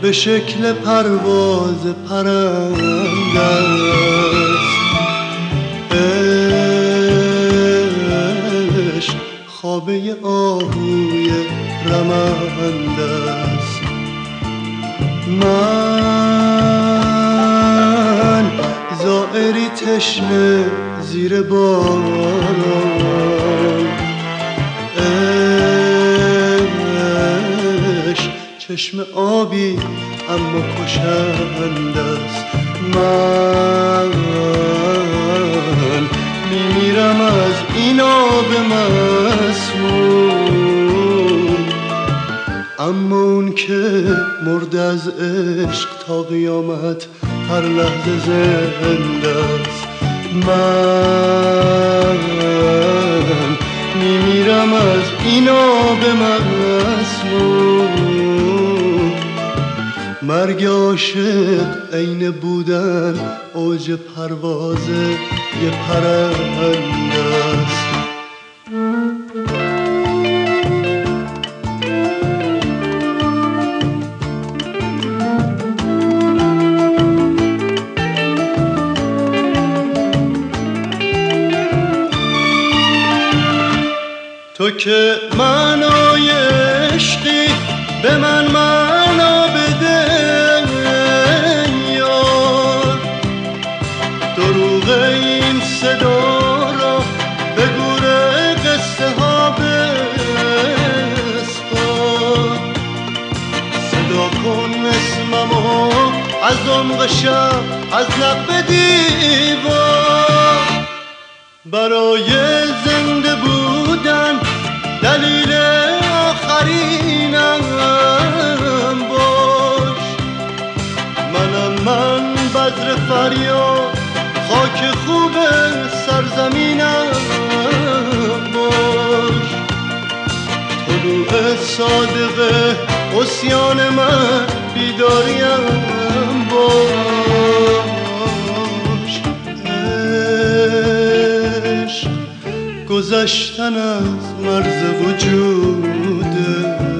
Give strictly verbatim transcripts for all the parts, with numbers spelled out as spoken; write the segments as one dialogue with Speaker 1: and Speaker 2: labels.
Speaker 1: به شکل پرواز پرنده است. عشق خوابه آهوی رمنده است. من زائری تشنه زیر باران، عشق چشم آبی اما کشنده است. من میمیرم از این آب مسموم، اما اون که مرده از عشق تا قیامت هر لحظه زنده است. من میمیرم از این آب مسموم. مرگ عاشق عین بودن اوج پرواز یه پرنده است. تو که معنای عشقی به من معنا بده یار، دروغ این صدا را به گور قصه ها بسپار. صدا کن اسممو از عمق شب، از لب دیوار. برای زنده بودن دلیل آخرینم باش. منم من بذر فریاد، خاک خوب سرزمینم باش. طلوع صادقه عصیان من بیداریم باش. عشق گذشتن از مرز وجوده،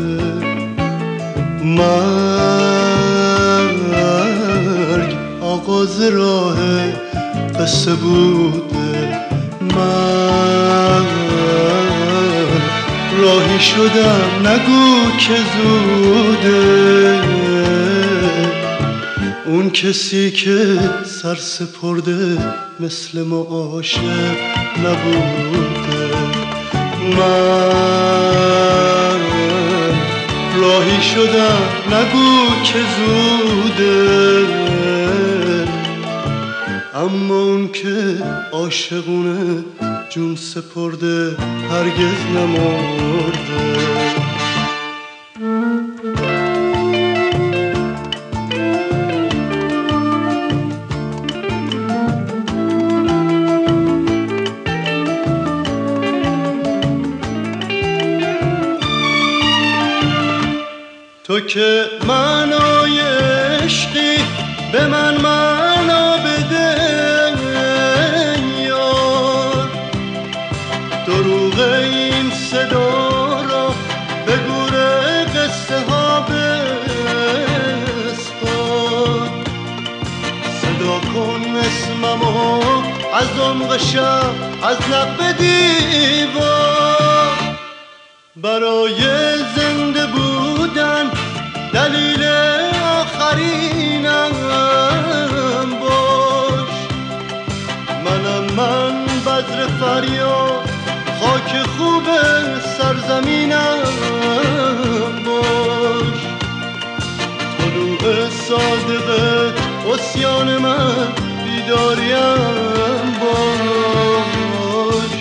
Speaker 1: مرگ آغاز راه قصه بوده. من راهی شدم نگو که زوده، اون کسی که سر سپرده مثل ما عاشق نبوده. من راهی شدم نگو که زوده، اما اون که عاشقونه جون سپرده هرگز نمرده. تو که معنای عشقی به من معنا بده یار، دروغ این صدا را به گور قصه ها بسپار. صدا کن اسممو از عمق شب، از لب دیوار. برای زنده بودن دلیل آخرینم باش. منم من بذر فریاد، خاک خوب سرزمینم باش. طلوع صادقه عصیان من بیداریم باش.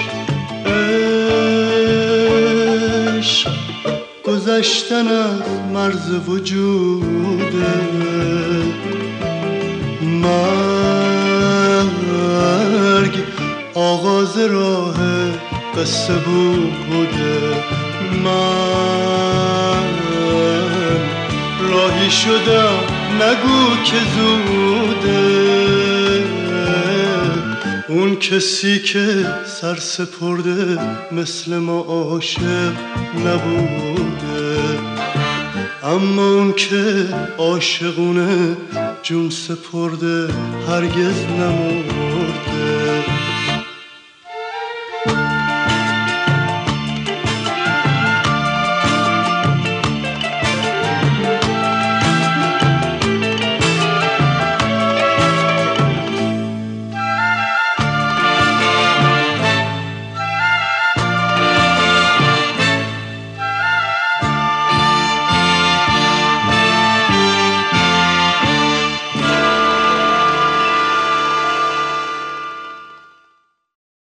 Speaker 1: عشق گذشتن از مرز وجوده، مرگ آغاز راه قصه بوده. من راهی شدم نگو که زوده، اون کسی که سر سپرده مثل ما عاشق نبوده. اما اون که عاشقونه جون سپرده هرگز نمرده.